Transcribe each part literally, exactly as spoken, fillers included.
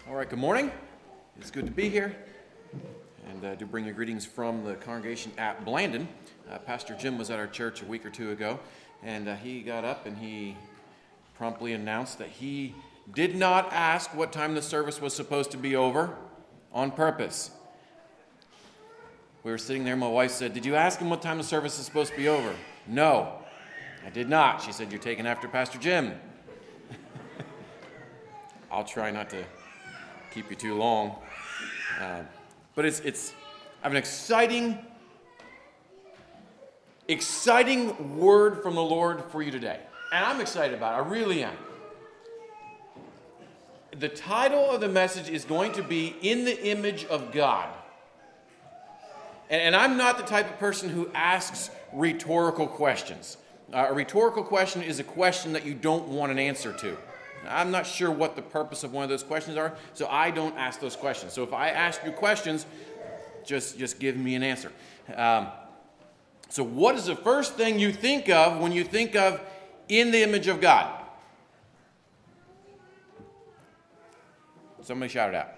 All right, good morning. It's good to be here. And I uh, do bring you greetings from the congregation at Blandon. Uh, Pastor Jim was at our church a week or two ago, and uh, he got up and he promptly announced that he did not ask what time the service was supposed to be over on purpose. We were sitting there, my wife said, "Did you ask him what time the service is supposed to be over?" "No, I did not." She said, "You're taking after Pastor Jim." I'll try not to keep you too long. Uh, but it's, it's, I have an exciting, exciting word from the Lord for you today. And I'm excited about it. I really am. The title of the message is going to be In the Image of God. And, and I'm not the type of person who asks rhetorical questions. Uh, a rhetorical question is a question that you don't want an answer to. I'm not sure what the purpose of one of those questions are, so I don't ask those questions. So if I ask you questions, just, just give me an answer. Um, so what is the first thing you think of when you think of in the image of God? Somebody shout it out.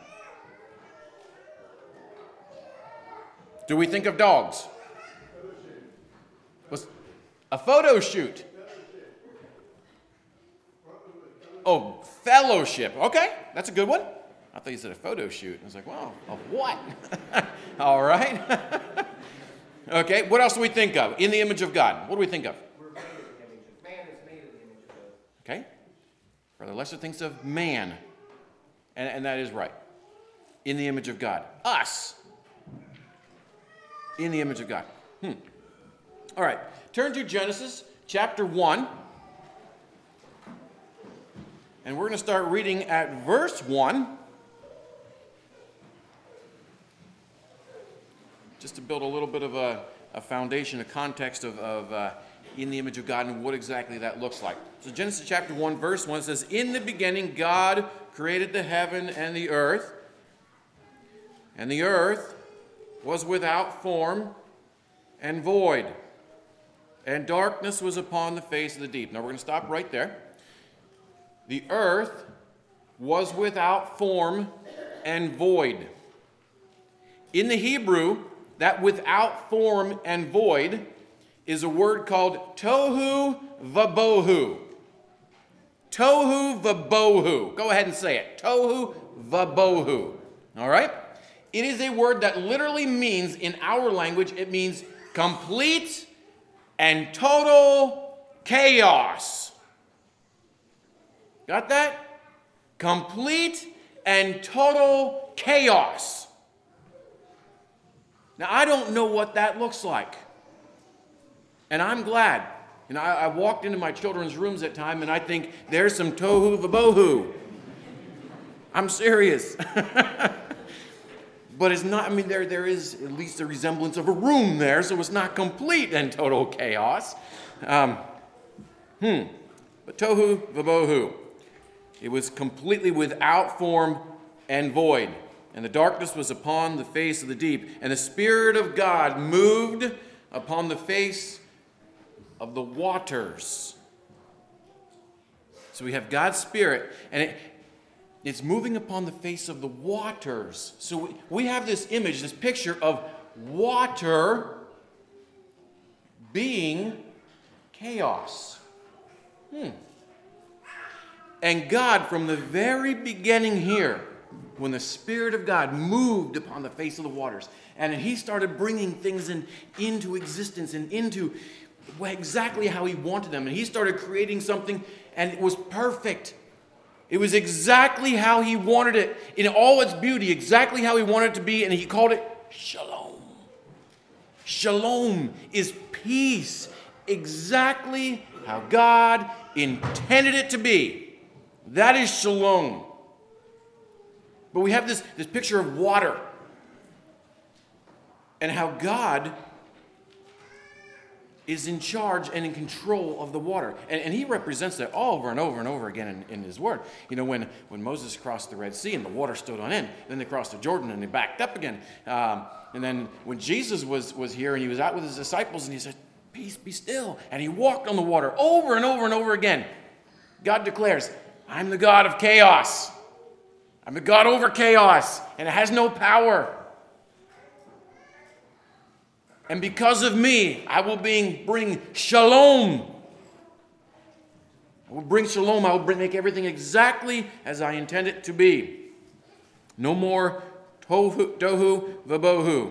Do we think of dogs? What's a photo shoot? Oh, fellowship. Okay, that's a good one. I thought you said a photo shoot. I was like, wow, of what? All right. Okay, what else do we think of? In the image of God. What do we think of? We're made in the image of man is made in the image of God. Okay. Brother Lester thinks of man. And, and that is right. In the image of God. Us. In the image of God. Hmm. All right. Turn to Genesis chapter one. And we're going to start reading at verse one. Just to build a little bit of a, a foundation, a context of, of uh, in the image of God and what exactly that looks like. So Genesis chapter one, verse one says, "In the beginning God created the heaven and the earth. And the earth was without form and void. And darkness was upon the face of the deep." Now we're going to stop right there. The earth was without form and void. In the Hebrew, that without form and void is a word called tohu vabohu. Tohu vabohu. Go ahead and say it. Tohu vabohu. All right? It is a word that literally means, in our language, it means complete and total chaos. Got that? Complete and total chaos. Now, I don't know what that looks like. And I'm glad. You know, I, I walked into my children's rooms at time and I think, there's some tohu vabohu. I'm serious. But it's not, I mean, there, there is at least a resemblance of a room there, so it's not complete and total chaos. Um, hmm. But tohu vabohu. It was completely without form and void. And the darkness was upon the face of the deep. And the Spirit of God moved upon the face of the waters. So we have God's Spirit, and it, it's moving upon the face of the waters. So we, we have this image, this picture of water being chaos. Hmm. And God, from the very beginning here, when the Spirit of God moved upon the face of the waters, and he started bringing things in, into existence and into exactly how he wanted them, and he started creating something, and it was perfect. It was exactly how he wanted it, in all its beauty, exactly how he wanted it to be, and he called it shalom. Shalom is peace, exactly how God intended it to be. That is shalom. But we have this, this picture of water and how God is in charge and in control of the water. And, and he represents that all over and over and over again in, in his word. You know, when, when Moses crossed the Red Sea and the water stood on end, then they crossed the Jordan and they backed up again. Um, and then when Jesus was, was here and he was out with his disciples and he said, "Peace, be still." And he walked on the water over and over and over again. God declares, "I'm the God of chaos. I'm the God over chaos, and it has no power. And because of me, I will bring, bring shalom. I will bring shalom. I will bring, make everything exactly as I intend it to be. No more tohu, tohu vabohu.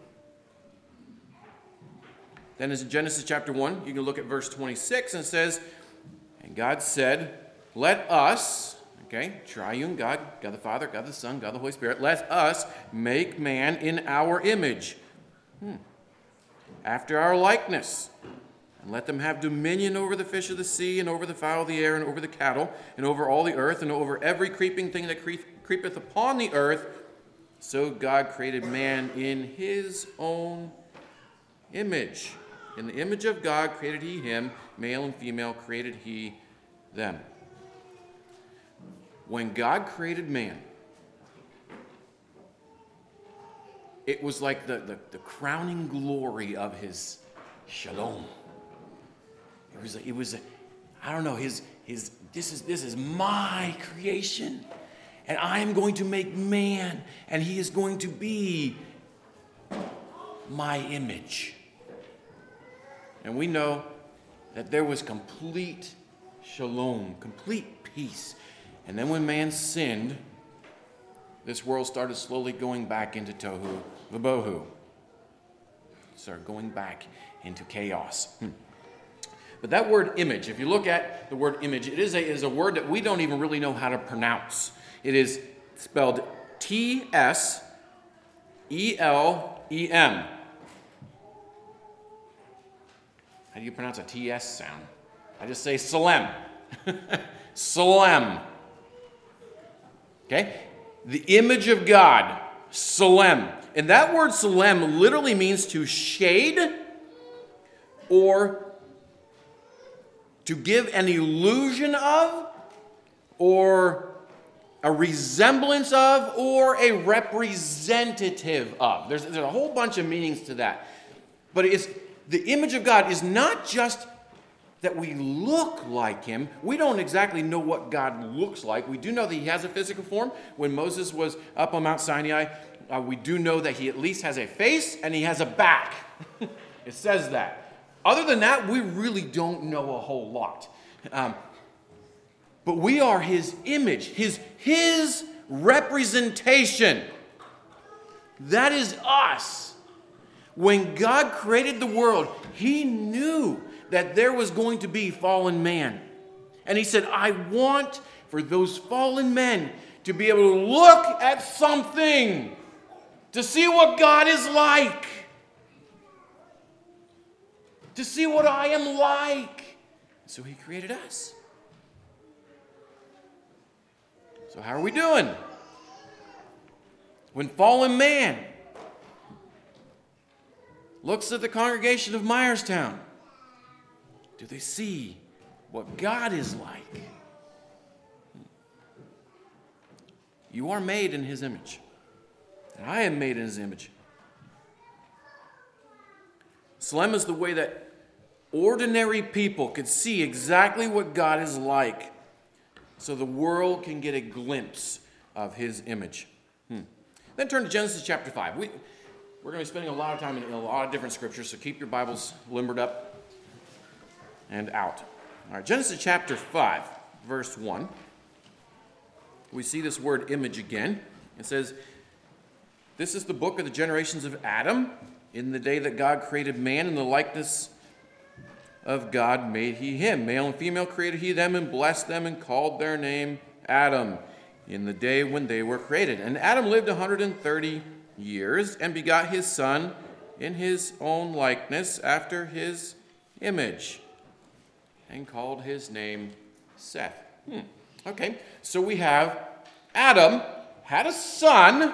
Then in Genesis chapter one, you can look at verse twenty-six, and it says, and God said, let us, okay, triune God, God the Father, God the Son, God the Holy Spirit, let us make man in our image, hmm. after our likeness, and let them have dominion over the fish of the sea, and over the fowl of the air, and over the cattle, and over all the earth, and over every creeping thing that creep, creepeth upon the earth. So God created man in his own image. In the image of God created he him, male and female created he them. When God created man, it was like the, the, the crowning glory of his shalom. It was, it was, I don't know, his, his, this is, this is my creation. And I am going to make man, and he is going to be my image. And we know that there was complete shalom, complete peace. And then when man sinned, this world started slowly going back into tohu vabohu. Started going back into chaos. Hmm. But that word image, if you look at the word image, it is a, is a word that we don't even really know how to pronounce. It is spelled T S E L E M. How do you pronounce a T S sound? I just say Salem. Salem. Okay? The image of God. Salem. And that word Salem literally means to shade or to give an illusion of, or a resemblance of, or a representative of. There's, there's a whole bunch of meanings to that. But it's, the image of God is not just that we look like him. We don't exactly know what God looks like. We do know that he has a physical form. When Moses was up on Mount Sinai, uh, we do know that he at least has a face and he has a back. It says that. Other than that, we really don't know a whole lot. Um, but we are his image, his, his representation. That is us. When God created the world, he knew that there was going to be fallen man. And he said, I want for those fallen men to be able to look at something, to see what God is like, to see what I am like. So he created us. So how are we doing? When fallen man looks at the congregation of Myerstown, do they see what God is like? You are made in his image. And I am made in his image. Salem is the way that ordinary people could see exactly what God is like, so the world can get a glimpse of his image. Hmm. Then turn to Genesis chapter five. We, we're going to be spending a lot of time in a lot of different scriptures, so keep your Bibles limbered up and out. All right, Genesis chapter five, verse one. We see this word image again. It says, this is the book of the generations of Adam. In the day that God created man, in the likeness of God made he him. Male and female created he them, and blessed them, and called their name Adam, in the day when they were created. And Adam lived one hundred thirty years, and begot his son in his own likeness, after his image, and called his name Seth. Hmm. Okay, so we have Adam had a son,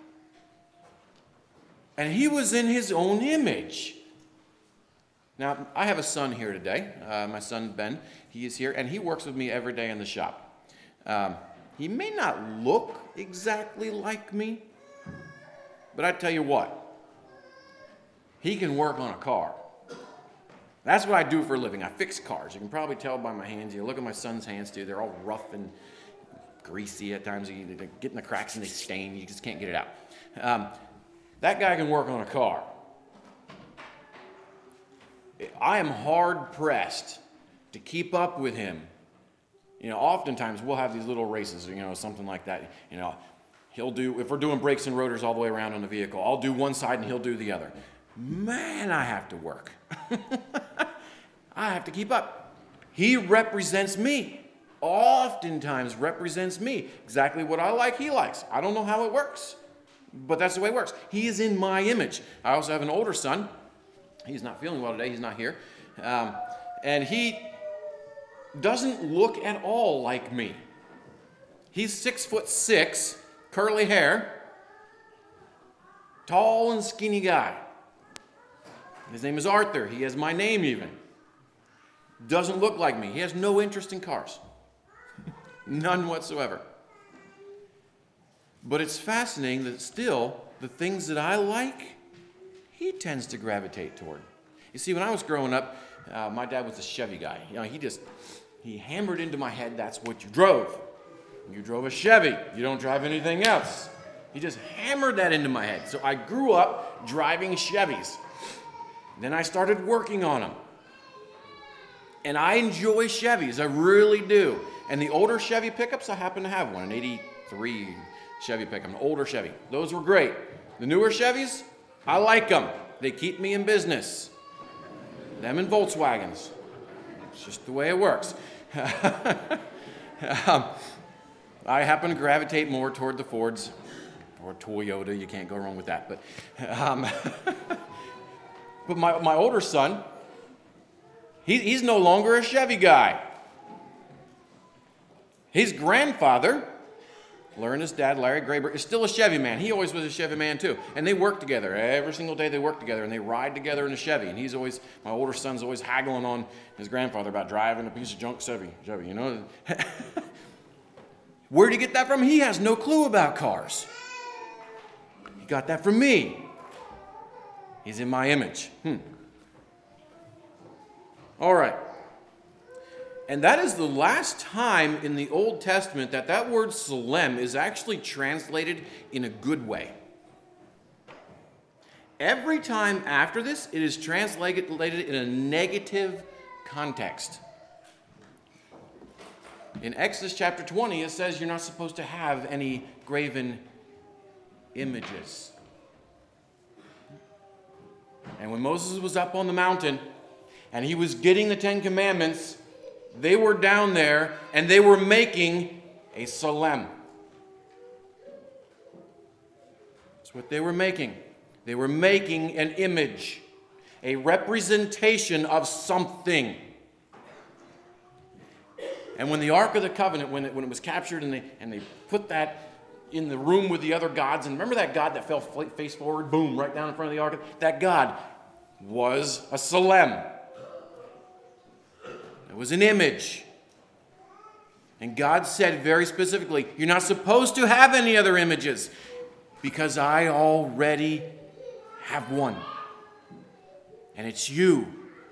and he was in his own image. Now, I have a son here today, uh, my son Ben. He is here, and he works with me every day in the shop. Um, he may not look exactly like me, but I tell you what, he can work on a car. That's what I do for a living. I fix cars. You can probably tell by my hands. You look at my son's hands, too. They're all rough and greasy at times. You get in the cracks and they stain. You just can't get it out. Um, that guy can work on a car. I am hard-pressed to keep up with him. You know, oftentimes we'll have these little races, you know, something like that. You know, he'll do, if we're doing brakes and rotors all the way around on the vehicle, I'll do one side and he'll do the other. Man, I have to work. I have to keep up. He represents me. Oftentimes represents me. Exactly what I like, he likes. I don't know how it works, but that's the way it works. He is in my image. I also have an older son. He's not feeling well today. He's not here. Um, and he doesn't look at all like me. He's six foot six, curly hair, tall and skinny guy. His name is Arthur. He has my name even. Doesn't look like me. He has no interest in cars. None whatsoever. But it's fascinating that still the things that I like, he tends to gravitate toward. You see, when I was growing up, uh, my dad was a Chevy guy. You know, he just, he hammered into my head, that's what you drove. You drove a Chevy. You don't drive anything else. He just hammered that into my head. So I grew up driving Chevys. Then I started working on them. And I enjoy Chevys, I really do. And the older Chevy pickups, I happen to have one, an eighty-three Chevy pickup, an older Chevy. Those were great. The newer Chevys, I like them. They keep me in business. Them and Volkswagens. It's just the way it works. um, I happen to gravitate more toward the Fords or Toyota. You can't go wrong with that. But, um, but my, my older son, he, he's no longer a Chevy guy. His grandfather, Lerna's dad, Larry Graber, is still a Chevy man. He always was a Chevy man too. And they work together. Every single day they work together and they ride together in a Chevy. And he's always, my older son's always haggling on his grandfather about driving a piece of junk Chevy. Chevy, you know. Where'd he get that from? He has no clue about cars. He got that from me. He's in my image. Hmm. All right. And that is the last time in the Old Testament that that word Salem is actually translated in a good way. Every time after this, it is translated in a negative context. In Exodus chapter twenty, it says you're not supposed to have any graven images. And when Moses was up on the mountain and he was getting the Ten Commandments, they were down there and they were making a Salem. That's what they were making. They were making an image, a representation of something. And when the Ark of the Covenant, when it, when it was captured and they, and they put that in the room with the other gods, and remember that God that fell face forward, boom, right down in front of the Ark? That God was a Salem. It was an image. And God said very specifically, you're not supposed to have any other images because I already have one. And it's you.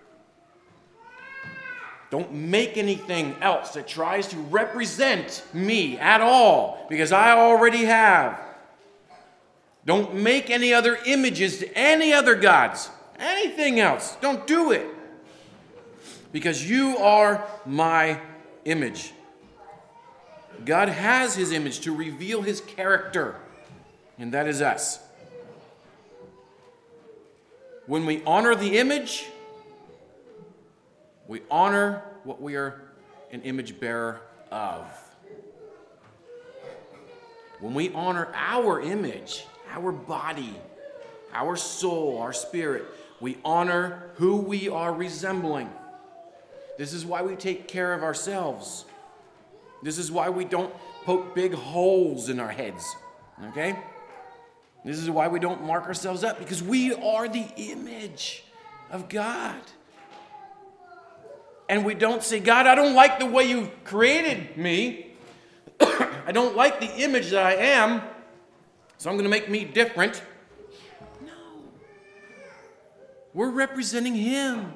Don't make anything else that tries to represent me at all because I already have. Don't make any other images to any other gods, anything else. Don't do it. Because you are my image. God has his image to reveal his character, and that is us. When we honor the image, we honor what we are an image bearer of. When we honor our image, our body, our soul, our spirit, we honor who we are resembling. This is why we take care of ourselves. This is why we don't poke big holes in our heads. Okay? This is why we don't mark ourselves up, because we are the image of God. And we don't say, God, I don't like the way you created me. I don't like the image that I am, so I'm going to make me different. No. We're representing him.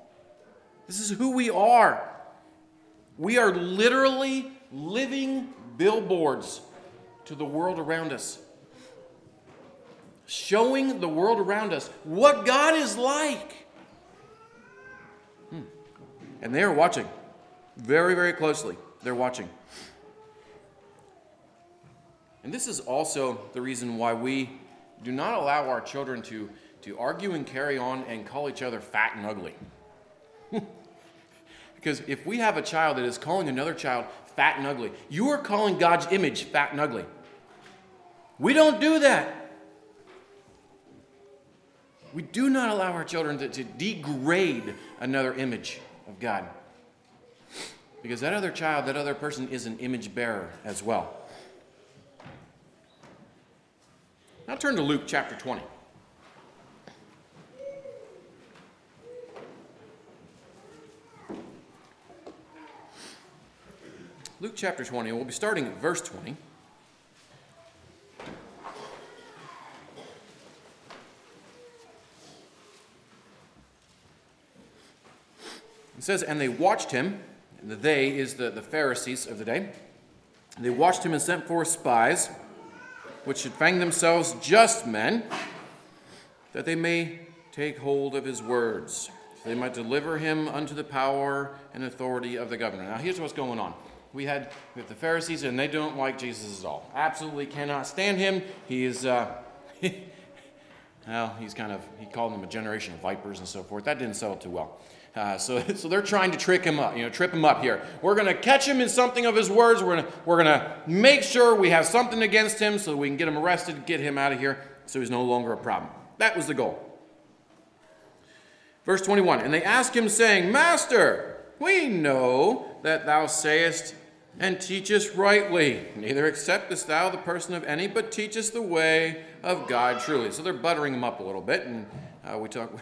This is who we are. We are literally living, billboards to the world around us, showing the world around us what God is like. Hmm. And they are watching very, very closely. They're watching. And this is also the reason why we do not allow our children to, to argue and carry on and call each other fat and ugly. Because if we have a child that is calling another child fat and ugly, you are calling God's image fat and ugly. We don't do that. We do not allow our children to, to degrade another image of God. Because that other child, that other person is an image bearer as well. Now turn to Luke chapter twenty. Luke chapter twenty, we'll be starting at verse twenty. It says, and they watched him, and the they is the, the Pharisees of the day. And they watched him and sent forth spies, which should fang themselves just men, that they may take hold of his words, so they might deliver him unto the power and authority of the governor. Now here's what's going on. We had with the Pharisees, and they don't like Jesus at all. Absolutely cannot stand him. He is, uh, well, he's kind of, he called them a generation of vipers and so forth. That didn't settle too well. Uh, so, so they're trying to trick him up, you know, trip him up here. We're going to catch him in something of his words. We're going to, we're going to make sure we have something against him so we can get him arrested, get him out of here, so he's no longer a problem. That was the goal. Verse twenty-one, and they asked him, saying, Master, we know that thou sayest and teachest rightly. Neither acceptest thou the person of any, but teachest the way of God truly. So they're buttering him up a little bit, and uh, we talk...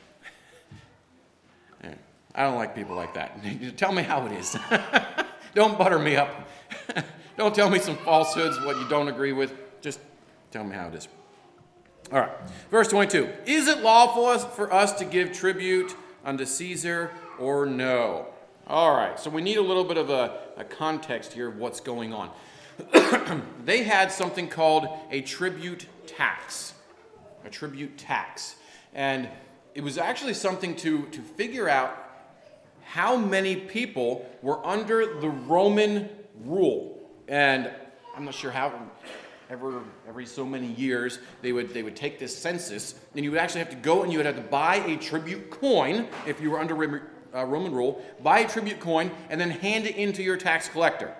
I don't like people like that. Tell me how it is. Don't butter me up. Don't tell me some falsehoods, what you don't agree with. Just tell me how it is. All right. Verse twenty-two. Is it lawful for us to give tribute unto Caesar or no? All right. So we need a little bit of a, a context here of what's going on. They had something called a tribute tax. A tribute tax. And it was actually something to, to figure out how many people were under the Roman rule. And I'm not sure how, ever, every so many years, they would they would take this census, and you would actually have to go and you would have to buy a tribute coin, if you were under uh, Roman rule, buy a tribute coin, and then hand it in to your tax collector.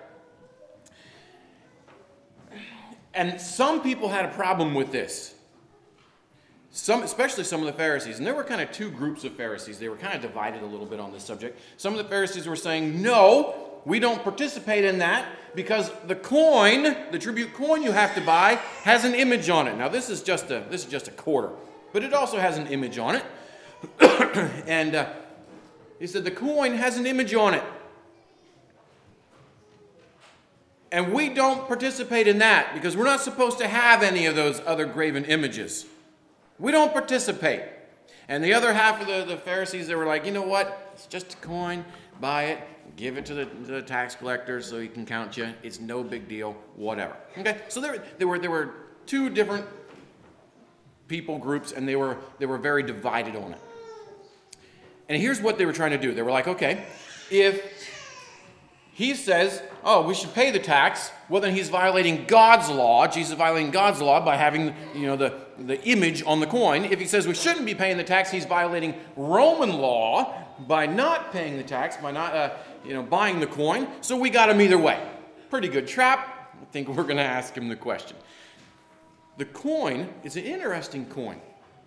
And some people had a problem with this. Some, especially some of the Pharisees. And there were kind of two groups of Pharisees. They were kind of divided a little bit on this subject. Some of the Pharisees were saying, no, we don't participate in that because the coin, the tribute coin you have to buy, has an image on it. Now, this is just a, this is just a quarter, but it also has an image on it. and uh, he said the coin has an image on it. And we don't participate in that because we're not supposed to have any of those other graven images. We don't participate. And the other half of the, the Pharisees, they were like, you know what? It's just a coin. Buy it. Give it to the, to the tax collector so he can count you. It's no big deal. Whatever. Okay? So there, there were there were two different people groups, and they were they were very divided on it. And here's what they were trying to do. They were like, okay, if he says, oh, we should pay the tax, well, then he's violating God's law. Jesus is violating God's law by having, you know, the, the image on the coin. If he says we shouldn't be paying the tax, he's violating Roman law by not paying the tax, by not, uh, you know, buying the coin. So we got him either way. Pretty good trap. I think we're going to ask him the question. The coin is an interesting coin.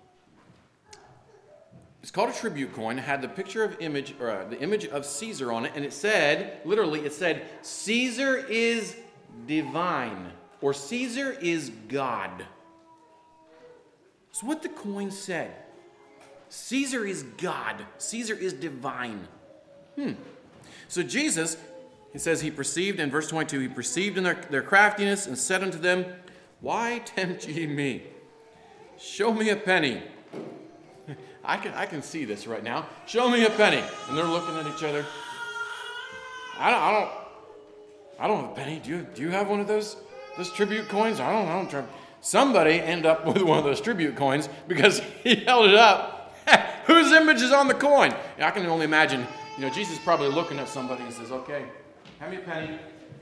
It's called a tribute coin. It had the picture of image, or uh, the image of Caesar on it, and it said, literally, it said, Caesar is divine, or Caesar is God. That's what the coin said. Caesar is God. Caesar is divine. Hmm. So Jesus, he says he perceived, in verse twenty-two, he perceived in their, their craftiness and said unto them, why tempt ye me? Show me a penny. I can I can see this right now. Show me a penny. And they're looking at each other. I don't, I don't I don't have a penny. Do you, do you have one of those, those tribute coins? I don't know. I'm trying. Somebody ended up with one of those tribute coins because he held it up. Whose image is on the coin? And I can only imagine, you know, Jesus is probably looking at somebody and says, okay, hand me a penny.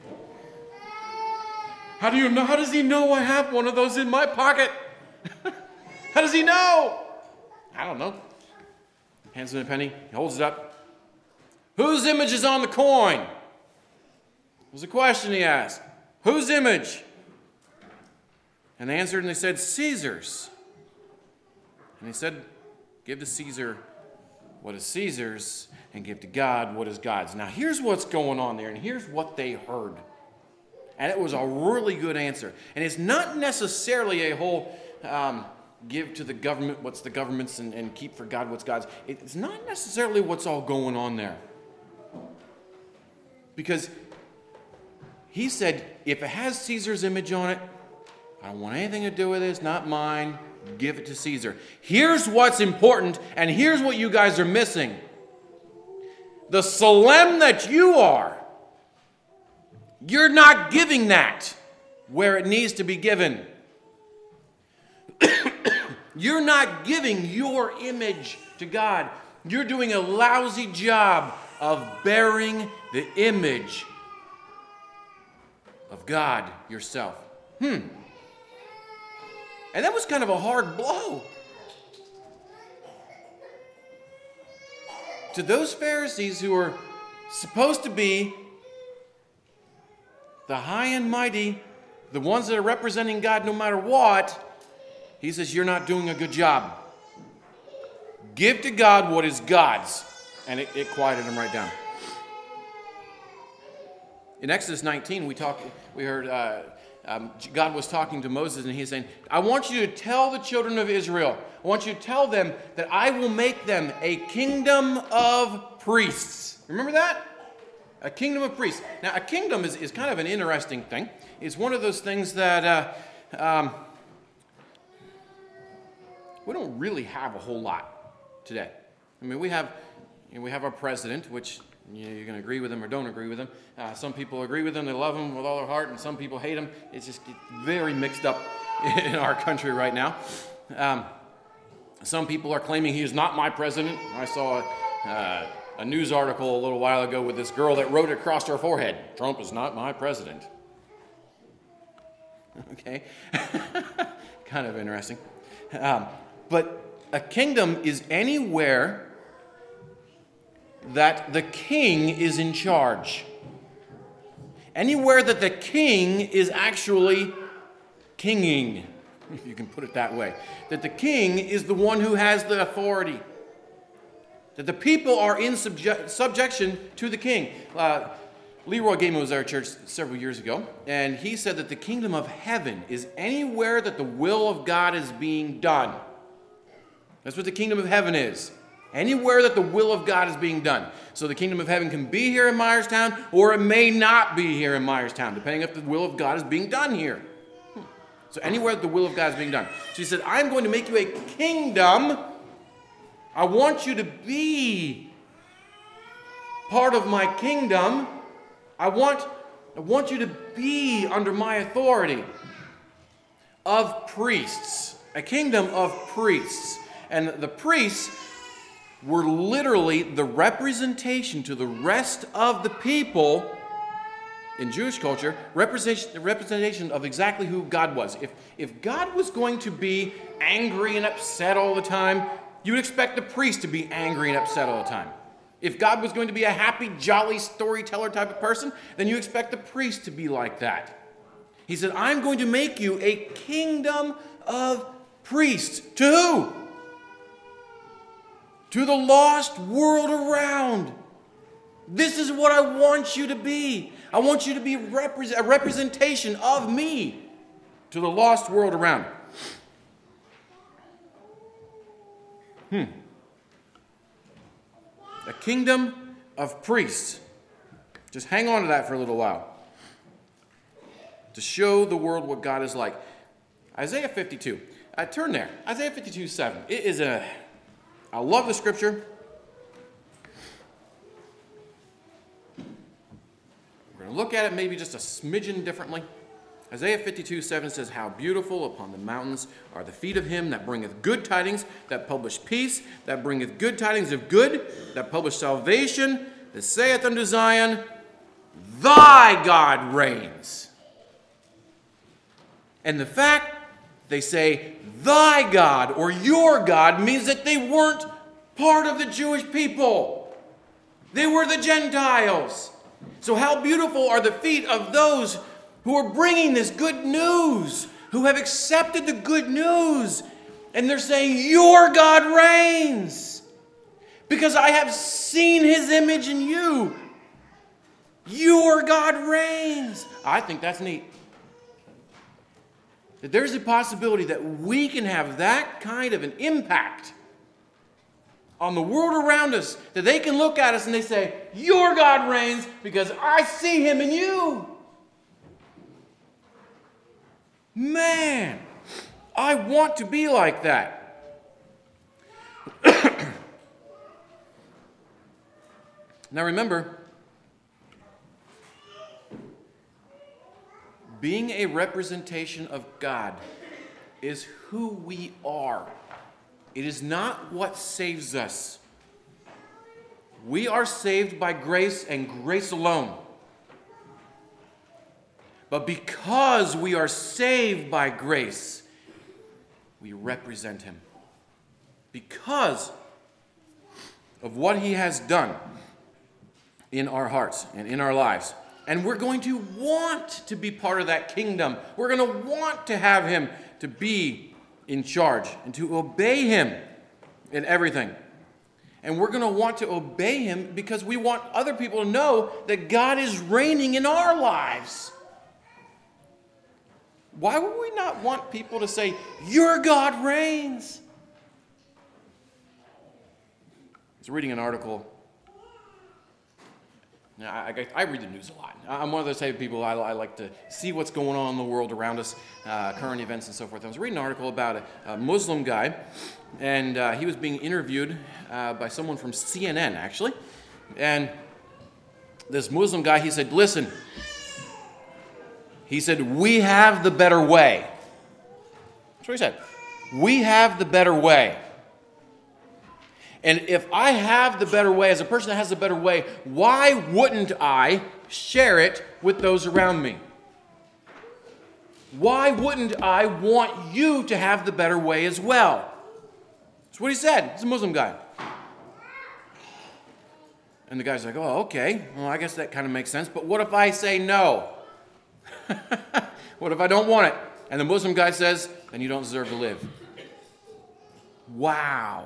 How do you know? How does he know I have one of those in my pocket? How does he know? I don't know. Hands him a penny. He holds it up. Whose image is on the coin? It was a question he asked. Whose image? And they answered and they said, Caesar's. And he said, give to Caesar what is Caesar's and give to God what is God's. Now here's what's going on there, and here's what they heard. And it was a really good answer. And it's not necessarily a whole um, give to the government what's the government's and, and keep for God what's God's. It's not necessarily what's all going on there. Because he said, if it has Caesar's image on it, I don't want anything to do with it. It's not mine. Give it to Caesar. Here's what's important, and here's what you guys are missing. The solemn that you are, you're not giving that where it needs to be given. You're not giving your image to God. You're doing a lousy job of bearing the image of God yourself. Hmm. And that was kind of a hard blow to those Pharisees who were supposed to be the high and mighty, the ones that are representing God no matter what. He says, you're not doing a good job. Give to God what is God's. And it, it quieted them right down. In Exodus nineteen, we talked, we heard uh, um, God was talking to Moses, and he's saying, I want you to tell the children of Israel, I want you to tell them that I will make them a kingdom of priests. Remember that? A kingdom of priests. Now, a kingdom is, is kind of an interesting thing. It's one of those things that uh, um, we don't really have a whole lot today. I mean, we have, you know, we have our president, which you know, you're going to agree with him or don't agree with him. Uh, some people agree with him, they love him with all their heart, and some people hate him. It's just very mixed up in our country right now. Um, some people are claiming he is not my president. I saw uh, a news article a little while ago with this girl that wrote it across her forehead, Trump is not my president. Okay? Kind of interesting. Um, but a kingdom is anywhere that the king is in charge. Anywhere that the king is actually kinging, if you can put it that way. That the king is the one who has the authority. That the people are in subje- subjection to the king. Uh, Leroy Gaiman was at our church several years ago, and he said that the kingdom of heaven is anywhere that the will of God is being done. That's what the kingdom of heaven is. Anywhere that the will of God is being done. So the kingdom of heaven can be here in Myerstown, or it may not be here in Myerstown, depending if the will of God is being done here. So anywhere that the will of God is being done. So he said, I'm going to make you a kingdom. I want you to be part of my kingdom. I want, I want you to be under my authority of priests. A kingdom of priests. And the priests were literally the representation to the rest of the people in Jewish culture, representation, representation of exactly who God was. If, if God was going to be angry and upset all the time, you would expect the priest to be angry and upset all the time. If God was going to be a happy, jolly storyteller type of person, then you expect the priest to be like that. He said, I'm going to make you a kingdom of priests. To who? To the lost world around. This is what I want you to be. I want you to be repre- a representation of me to the lost world around. Hmm. A kingdom of priests. Just hang on to that for a little while. To show the world what God is like. Isaiah fifty-two. I turn there. Isaiah fifty-two seven. It is a... I love the scripture. We're going and look at it maybe just a smidgen differently. Isaiah fifty-two seven says, "How beautiful upon the mountains are the feet of him that bringeth good tidings, that publish peace, that bringeth good tidings of good, that publish salvation, that saith unto Zion, thy God reigns." And the fact they say, thy God or your God, means that they weren't part of the Jewish people. They were the Gentiles. So how beautiful are the feet of those who are bringing this good news, who have accepted the good news. And they're saying, your God reigns, because I have seen his image in you. Your God reigns. I think that's neat. That there's a possibility that we can have that kind of an impact on the world around us, that they can look at us and they say, your God reigns because I see him in you. Man, I want to be like that. Now remember, being a representation of God is who we are. It is not what saves us. We are saved by grace and grace alone. But because we are saved by grace, we represent him. Because of what he has done in our hearts and in our lives. And we're going to want to be part of that kingdom. We're going to want to have him to be in charge and to obey him in everything. And we're going to want to obey him because we want other people to know that God is reigning in our lives. Why would we not want people to say, your God reigns? I was reading an article. Now, I, I, I read the news a lot. I'm one of those type of people, I, I like to see what's going on in the world around us, uh, current events and so forth. I was reading an article about a, a Muslim guy, and uh, he was being interviewed uh, by someone from C N N, actually. And this Muslim guy, he said, listen, he said, we have the better way. That's what he said. We have the better way. And if I have the better way, as a person that has the better way, why wouldn't I share it with those around me? Why wouldn't I want you to have the better way as well? That's what he said. He's a Muslim guy. And the guy's like, oh, okay. Well, I guess that kind of makes sense. But what if I say no? What if I don't want it? And the Muslim guy says, then you don't deserve to live. Wow.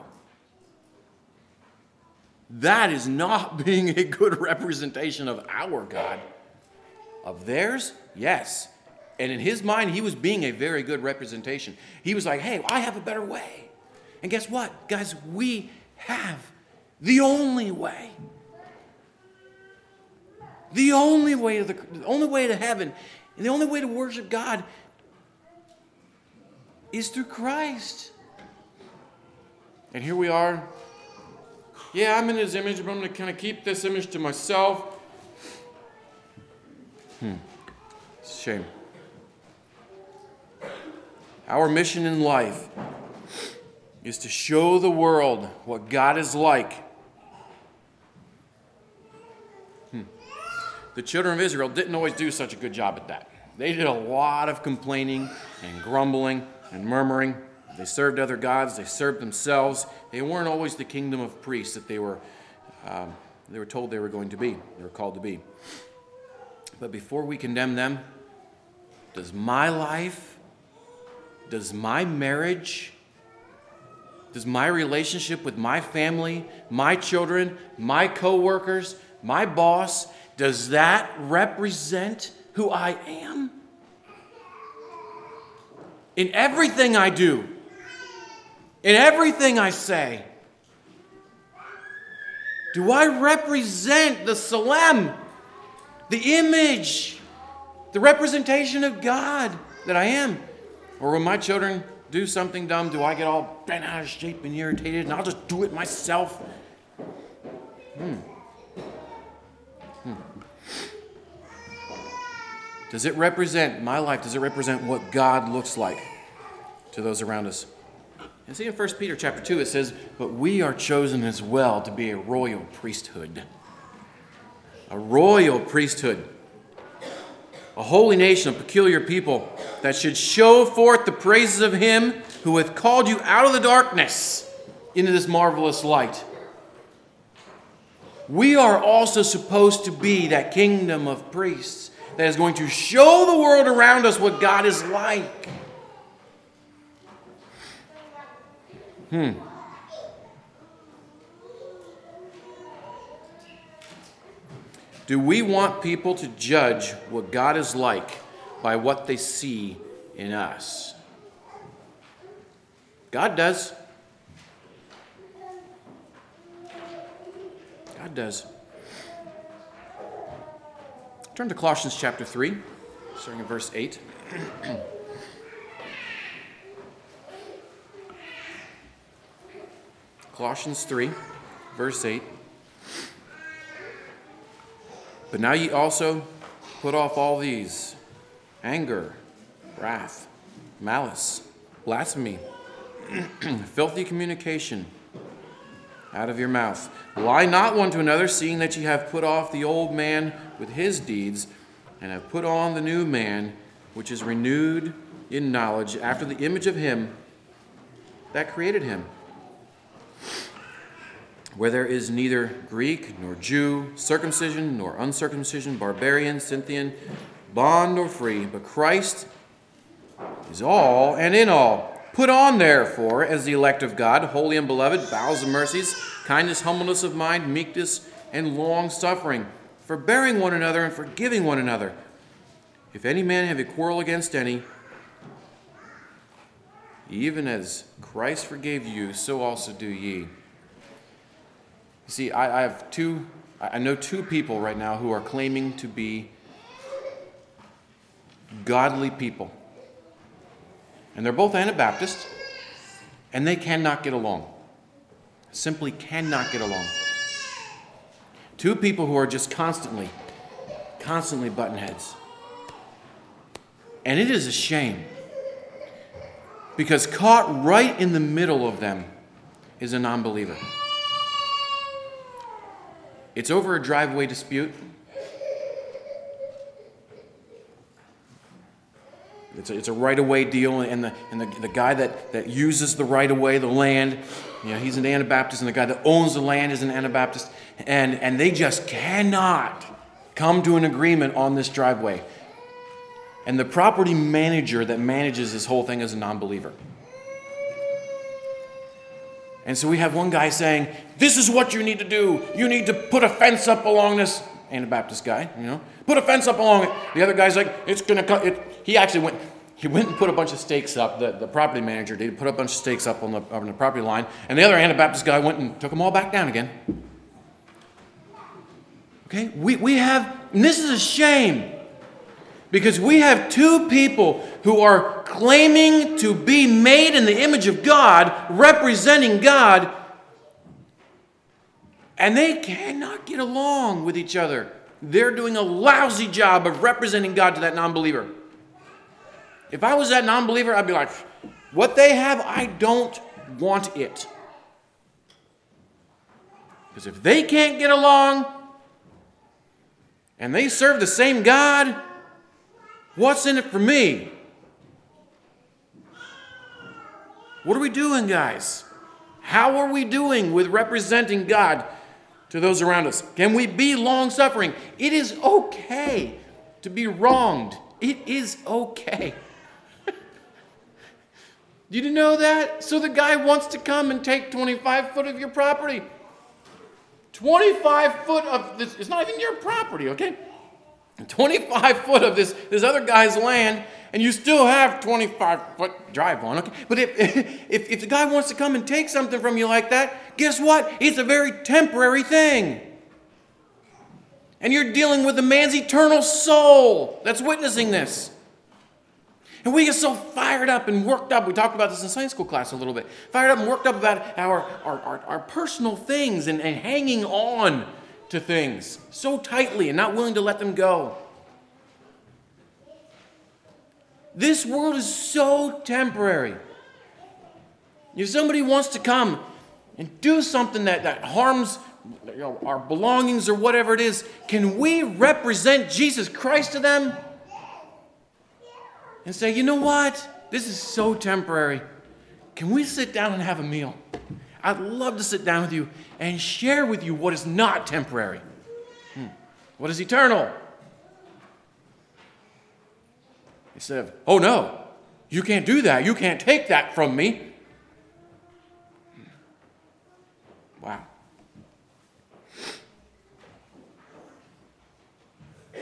That is not being a good representation of our God. Of theirs, yes. And in his mind, he was being a very good representation. He was like, hey, I have a better way. And guess what? Guys, we have the only way. The only way to the, the only way to heaven, and the only way to worship God is through Christ. And here we are. Yeah, I'm in his image, but I'm going to kind of keep this image to myself. Hmm. It's a shame. Our mission in life is to show the world what God is like. Hmm. The children of Israel didn't always do such a good job at that. They did a lot of complaining and grumbling and murmuring. They served other gods. They served themselves. They weren't always the kingdom of priests that they were, um, they were told they were going to be. They were called to be. But before we condemn them, does my life, does my marriage, does my relationship with my family, my children, my co-workers, my boss, does that represent who I am? In everything I do, in everything I say, do I represent the Salem, the image, the representation of God that I am? Or when my children do something dumb, do I get all bent out of shape and irritated and I'll just do it myself? Hmm. Hmm. Does it represent, my life, does it represent what God looks like to those around us? And see in First Peter chapter two, it says, but we are chosen as well to be a royal priesthood. A royal priesthood. A holy nation, a peculiar people that should show forth the praises of him who hath called you out of the darkness into this marvelous light. We are also supposed to be that kingdom of priests that is going to show the world around us what God is like. Hmm. Do we want people to judge what God is like by what they see in us? God does. God does. Turn to Colossians chapter three, starting in verse eight. Colossians three, verse eight. But now ye also put off all these: anger, wrath, malice, blasphemy, filthy communication out of your mouth. Lie not one to another, seeing that ye have put off the old man with his deeds, and have put on the new man, which is renewed in knowledge after the image of him that created him. Where there is neither Greek nor Jew, circumcision nor uncircumcision, barbarian, Scythian, bond nor free, but Christ is all and in all. Put on, therefore, as the elect of God, holy and beloved, bowels and mercies, kindness, humbleness of mind, meekness, and long-suffering, forbearing one another and forgiving one another. If any man have a quarrel against any, even as Christ forgave you, so also do ye. You see, I, I have two, I know two people right now who are claiming to be godly people. And they're both Anabaptists, and they cannot get along. Simply cannot get along. Two people who are just constantly, constantly butting heads. And it is a shame, because caught right in the middle of them is a non-believer. It's over a driveway dispute. It's a, it's a right-of-way deal, and the and the, the guy that, that uses the right-of-way, the land, you know, he's an Anabaptist, and the guy that owns the land is an Anabaptist, and, and they just cannot come to an agreement on this driveway. And the property manager that manages this whole thing is a non-believer. And so we have one guy saying, this is what you need to do. You need to put a fence up along this, Anabaptist guy, you know, put a fence up along it. The other guy's like, it's going to cut it. He actually went, he went and put a bunch of stakes up. The, the property manager did put a bunch of stakes up on the, on the property line. And the other Anabaptist guy went and took them all back down again. Okay, we, we have, and this is a shame, because we have two people who are claiming to be made in the image of God, representing God, and they cannot get along with each other. They're doing a lousy job of representing God to that non-believer. If I was that non-believer, I'd be like, what they have, I don't want it. Because if they can't get along, and they serve the same God, what's in it for me? What are we doing, guys? How are we doing with representing God to those around us? Can we be long-suffering? It is okay to be wronged. It is okay. Did you know that? So the guy wants to come and take twenty-five foot of your property. twenty-five foot of this, it's not even your property, okay? twenty-five foot of this, this other guy's land, and you still have twenty-five foot drive on, okay? But if, if, if the guy wants to come and take something from you like that, guess what? It's a very temporary thing. And you're dealing with the man's eternal soul that's witnessing this. And we get so fired up and worked up. We talked about this in Sunday school class a little bit. Fired up and worked up about our, our, our, our personal things and, and hanging on to things so tightly and not willing to let them go. This world is so temporary. If somebody wants to come and do something that, that harms, you know, our belongings or whatever it is, can we represent Jesus Christ to them? And say, you know what? This is so temporary. Can we sit down and have a meal? I'd love to sit down with you and share with you what is not temporary. Hmm. What is eternal? Instead of, oh no, you can't do that. You can't take that from me. Wow. You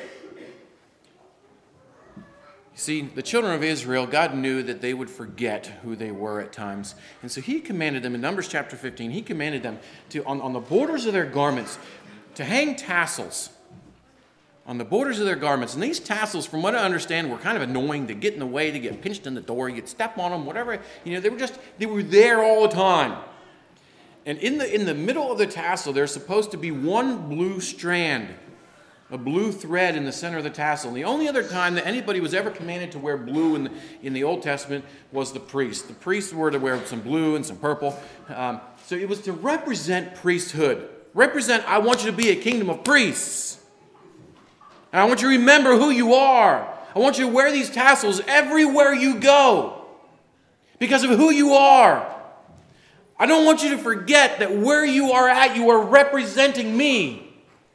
see, the children of Israel, God knew that they would forget who they were at times. And so he commanded them, in Numbers chapter fifteen, he commanded them to, on, on the borders of their garments, to hang tassels on the borders of their garments. And these tassels, from what I understand, were kind of annoying to get in the way, to get pinched in the door, you could step on them, whatever. You know, they were just, they were there all the time. And in the, in the middle of the tassel, there's supposed to be one blue strand, a blue thread in the center of the tassel. And the only other time that anybody was ever commanded to wear blue in the, in the Old Testament was the priest. The priests were to wear some blue and some purple. Um, so it was to represent priesthood. Represent, I want you to be a kingdom of priests. And I want you to remember who you are. I want you to wear these tassels everywhere you go because of who you are. I don't want you to forget that where you are at, you are representing me.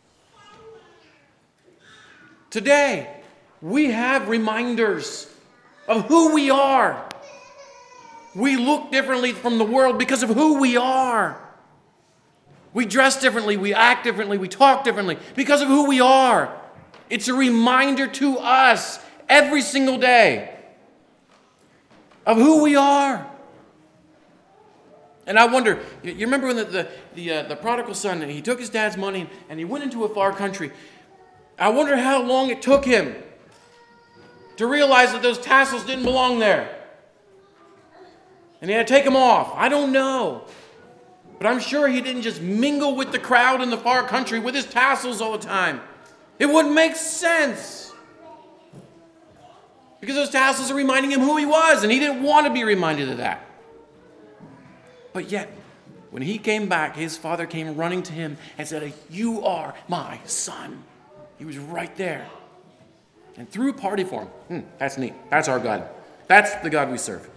Today, we have reminders of who we are. We look differently from the world because of who we are. We dress differently, we act differently, we talk differently because of who we are. It's a reminder to us every single day of who we are. And I wonder, you remember when the, the, the, uh, the prodigal son, he took his dad's money and he went into a far country. I wonder how long it took him to realize that those tassels didn't belong there. And he had to take them off. I don't know. But I'm sure he didn't just mingle with the crowd in the far country with his tassels all the time. It wouldn't make sense. Because those tassels are reminding him who he was, and he didn't want to be reminded of that. But yet, when he came back, his father came running to him and said, "You are my son." He was right there. And threw a party for him. Hmm, that's neat. That's our God. That's the God we serve.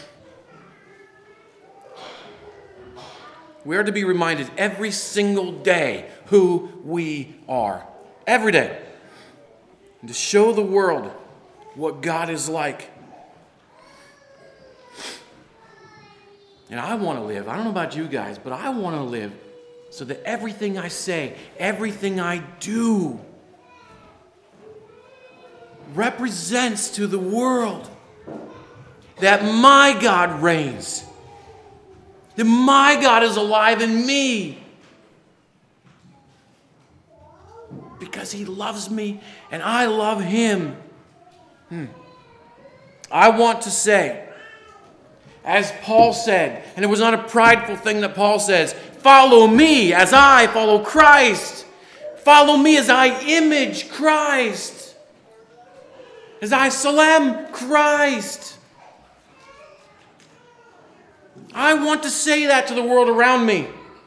We are to be reminded every single day who we are. Every day. And to show the world what God is like. And I want to live, I don't know about you guys, but I want to live so that everything I say, everything I do represents to the world that my God reigns. That my God is alive in me. Because he loves me and I love him. Hmm. I want to say, as Paul said, and it was not a prideful thing that Paul says, follow me as I follow Christ. Follow me as I image Christ. As I salam Christ. I want to say that to the world around me.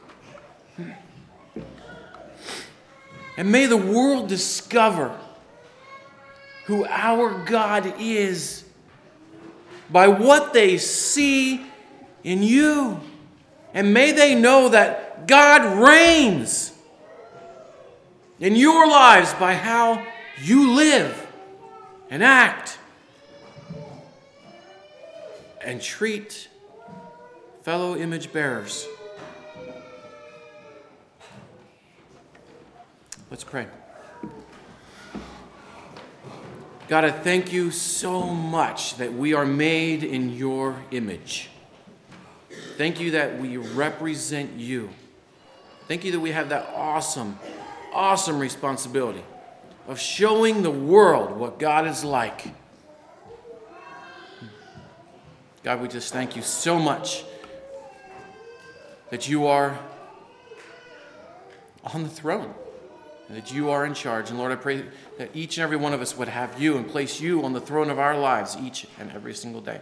And may the world discover who our God is by what they see in you. And may they know that God reigns in your lives by how you live and act and treat fellow image bearers. Let's pray. God, I thank you so much that we are made in your image. Thank you that we represent you. Thank you that we have that awesome, awesome responsibility of showing the world what God is like. God, we just thank you so much that you are on the throne. and that you are in charge. And Lord, I pray that each and every one of us would have you and place you on the throne of our lives each and every single day.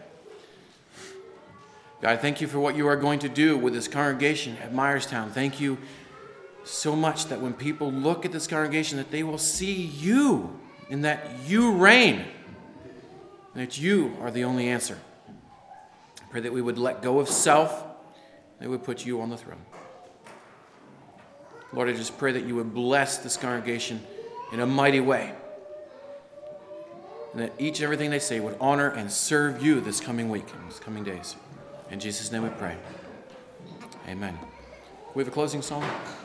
God, thank you for what you are going to do with this congregation at Myerstown. Thank you so much that when people look at this congregation, that they will see you, and that you reign, and that you are the only answer. I pray that we would let go of self, that we would put you on the throne. Lord, I just pray that you would bless this congregation in a mighty way, and that each and everything they say would honor and serve you this coming week and these coming days. In Jesus' name we pray. Amen. We have a closing song.